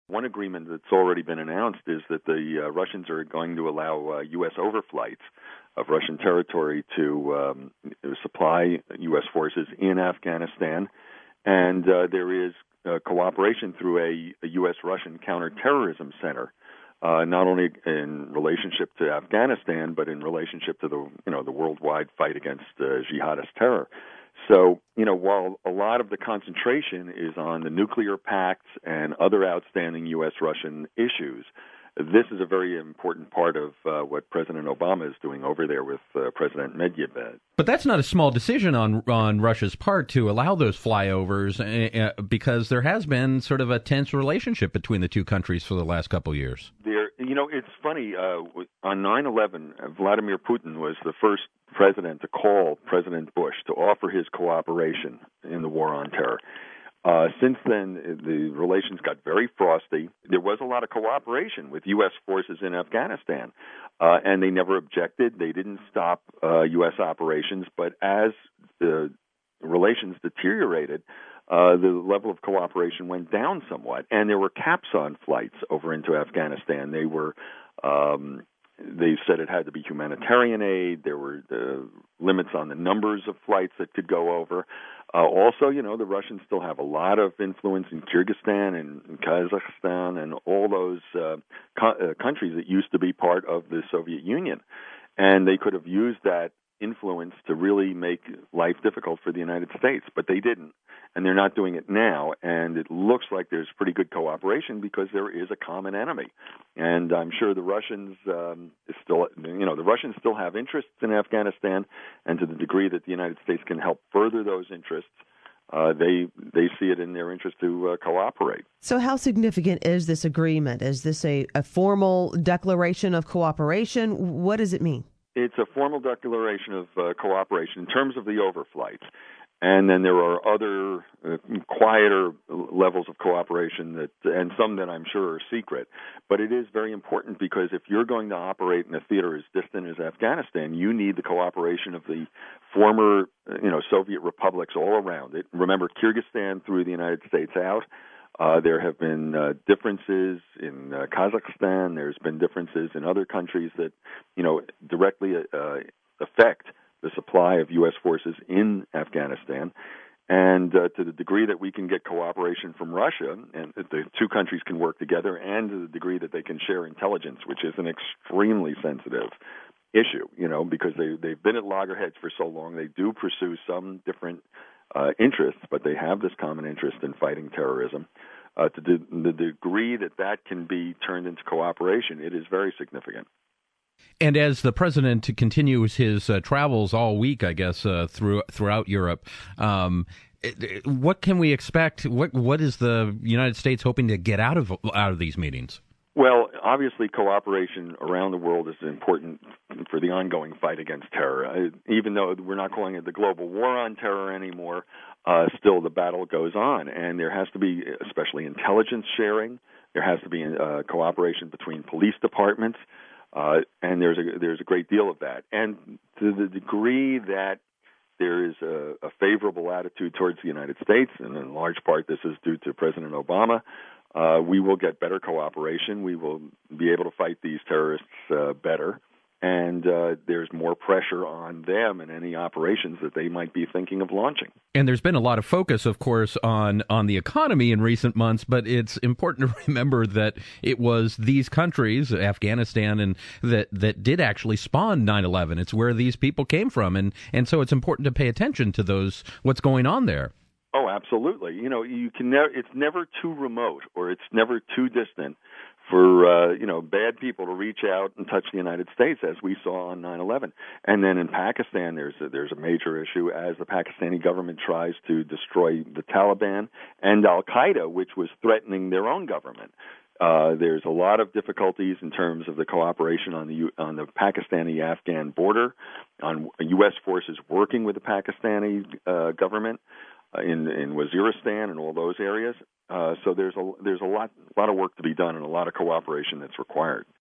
One agreement that's already been announced is that the Russians are going to allow U.S. overflights of Russian territory to supply U.S. forces in Afghanistan, and there is cooperation through a U.S.-Russian counterterrorism center, not only in relationship to Afghanistan, but in relationship to the worldwide fight against jihadist terror. So, while a lot of the concentration is on the nuclear pacts and other outstanding U.S.-Russian issues, this is a very important part of what President Obama is doing over there with President Medvedev. But that's not a small decision on Russia's part to allow those flyovers, because there has been sort of a tense relationship between the two countries for the last couple of years. It's funny. On 9/11, Vladimir Putin was the first president to call President Bush to offer his cooperation in the war on terror. Since then, the relations got very frosty. There was a lot of cooperation with U.S. forces in Afghanistan, and they never objected. They didn't stop U.S. operations, but as the relations deteriorated, the level of cooperation went down somewhat, and there were caps on flights over into Afghanistan. They said it had to be humanitarian aid. There were limits on the numbers of flights that could go over. Also, the Russians still have a lot of influence in Kyrgyzstan and Kazakhstan and all those countries that used to be part of the Soviet Union. And they could have used that influence to really make life difficult for the United States, but they didn't. And they're not doing it now, and it looks like there's pretty good cooperation because there is a common enemy. And I'm sure the Russians the Russians still have interests in Afghanistan, and to the degree that the United States can help further those interests, they see it in their interest to cooperate. So how significant is this agreement? Is this a formal declaration of cooperation? What does it mean? It's a formal declaration of cooperation in terms of the overflights. And then there are other quieter levels of cooperation and some that I'm sure are secret. But it is very important because if you're going to operate in a theater as distant as Afghanistan, you need the cooperation of the former, Soviet republics all around it. Remember, Kyrgyzstan threw the United States out. There have been differences in Kazakhstan. There's been differences in other countries that, directly affect the supply of U.S. forces in Afghanistan. And to the degree that we can get cooperation from Russia, and the two countries can work together, and to the degree that they can share intelligence, which is an extremely sensitive issue, because they've been at loggerheads for so long. They do pursue some different interests, but they have this common interest in fighting terrorism. To the degree that can be turned into cooperation, it is very significant. And as the president continues his travels all week, I guess, throughout Europe, what can we expect? What is the United States hoping to get out of these meetings? Well, obviously, cooperation around the world is important for the ongoing fight against terror. Even though we're not calling it the global war on terror anymore, still the battle goes on, and there has to be, especially intelligence sharing. There has to be cooperation between police departments. And there's a great deal of that. And to the degree that there is a favorable attitude towards the United States, and in large part this is due to President Obama, we will get better cooperation. We will be able to fight these terrorists better. And there's more pressure on them in any operations that they might be thinking of launching. And there's been a lot of focus, of course, on the economy in recent months, but it's important to remember that it was these countries, Afghanistan, and that did actually spawn 9/11. It's where these people came from, and so it's important to pay attention to what's going on there. Oh, absolutely. It's never too remote or it's never too distant for bad people to reach out and touch the United States, as we saw on 9/11. And then in Pakistan, there's a major issue as the Pakistani government tries to destroy the Taliban and Al Qaeda, which was threatening their own government. There's a lot of difficulties in terms of the cooperation on the Pakistani-Afghan border, on U.S. forces working with the Pakistani government in Waziristan and all those areas. So there's a lot of work to be done and a lot of cooperation that's required.